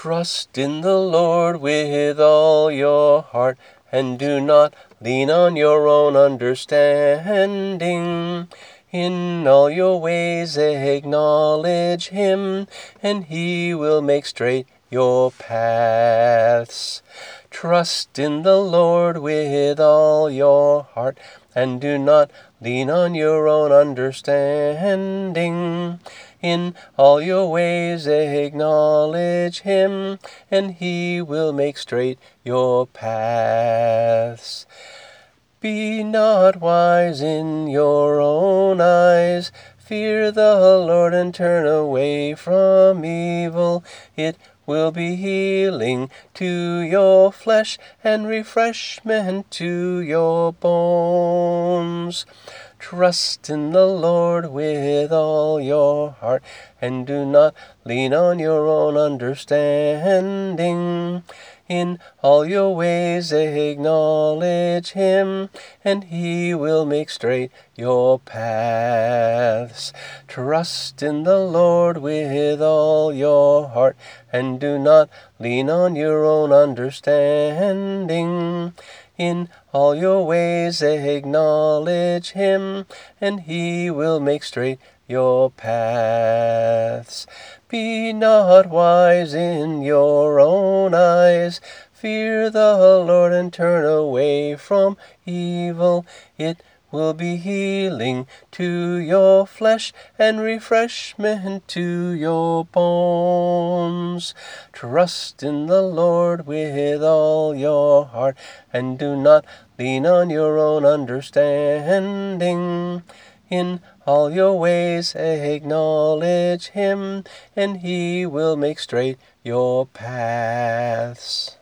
Trust in the Lord with all your heart, and do not lean on your own understanding. In all your ways acknowledge him, and he will make straight your paths. Trust in the Lord with all your heart, and do not lean on your own understanding. In all your ways acknowledge him, and he will make straight your paths. Be not wise in your own eyes. Fear the Lord and turn away from evil. It will be healing to your flesh and refreshment to your bones. Trust in the Lord with all your heart, and do not lean on your own understanding. In all your ways acknowledge him, and he will make straight your paths. Trust in the Lord with all your heart, and do not lean on your own understanding. In all your ways acknowledge him, and he will make straight your paths. Be not wise in your own eyes. Fear the Lord and turn away from evil. It will be healing to your flesh and refreshment to your bones. Trust in the Lord with all your heart, and do not lean on your own understanding. In all your ways acknowledge him, and he will make straight your paths.